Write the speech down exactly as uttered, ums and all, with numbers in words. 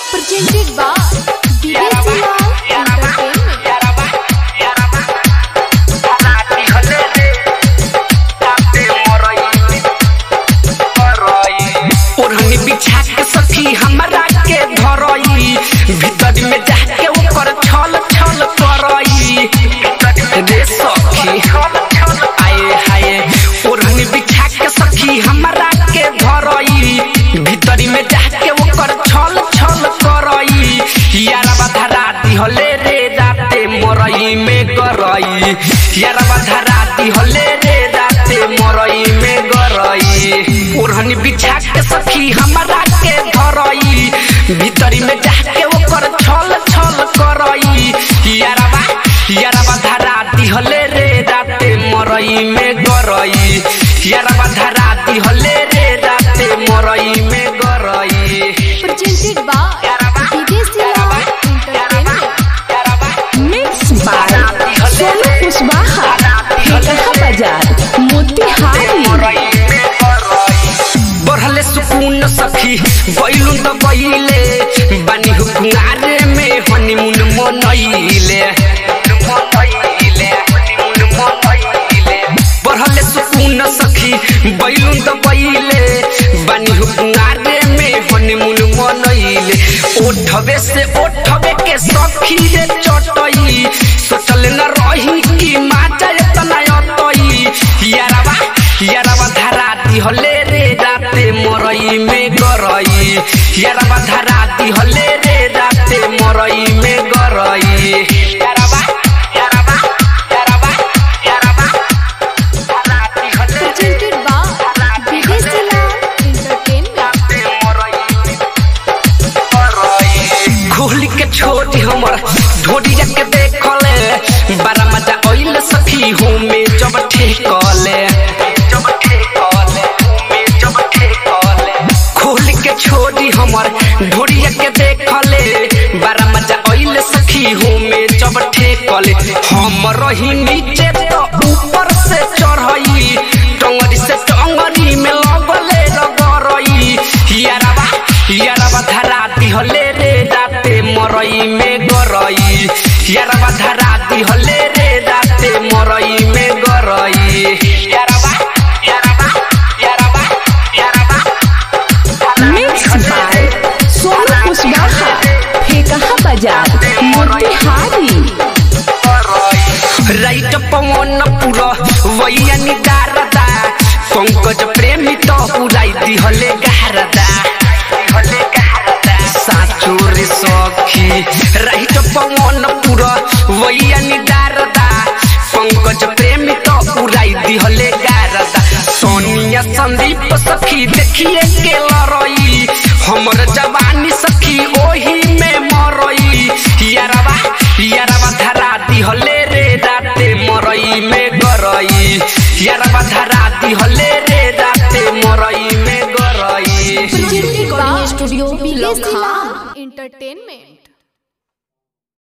presented by Videshi Lal Entertainment. ओढ़नी बिछा के सखी हमरा के धरई भीतर में जाके ऊपर छल छल करई रे सखी आए हाय ओढ़नी बिछा के सखी हमरा के धरई भीतर में जाके ऊपर छल छल करई यारवा धरा दिहले रे राते मरई में गरई यारवा धरा दिहले रे राते मरई में गरई ओढ़नी बिछा के सखी हमरा के धरई भीतरी में जाके ओकर छल छल करई यारवा यारवा धरा दिहले रे राते मरई में गरई यारवा धरा दिहले रे राते मरई में गरई Presented by Videshi Lal Entertainment. Mixed by Sonu Kushwaha, Hekha Bazaar, Motihari. बढ़ले सुकून सखी बैलू तो बैले बानी हुकुआरे में हनीमून मनैले बढ़ले सुकून सखी बैलू तो बैले बानी हुकुआरे में हनीमून मनैले ओठबे से ओठबे के सखी रे चटई सोचल न रही कि माजा इतना अतई यारवा यारवा धरा दिहले रे राते मरई में गरई यारवा धरा दिहले रे राते मरई में गरई यारवा यारवा यारवा यारवा धरा दिहले Presented by Videshi Lal Entertainment. खोल के छोटी हमर ढोडिया के देखले बड़ा मजा ओइल सखी हो में जब ठेकले खोल के छोड़ी हमर ढोडिया के देखले बड़ा मजा ओइल सखी हो में जब ठेकले हम रही नीचे तो ऊपर से चढ़ई टंगरी से टंगरी में लगले रगरई यारवा यारवा धरा दिहले रे राते मरई में गरई यारवा धरा दिहले रे राते मरई में गरई यारवा यारवा यारवा यारवा Mixed by Sonu Kushwaha, Hekha Bazaar, Motihari. राइट पवन पूरा वैया निदारदा पंकज प्रेमी तो उड़ाई दिहले गहरदा साचो रे सखी राइट पवन पूरा वैया निदारदा पंकज प्रेमी तो उड़ाई दिहले गहरदा सोनिया संदीप सखी देखिए के लरई हमर जवानी सखी ओही में मरई यारवा यारवा धरा दिहले रे राते मरई में गरई यारवा धरा दिहले रे राते मरई में गरई Presented by Videshi Lal Entertainment.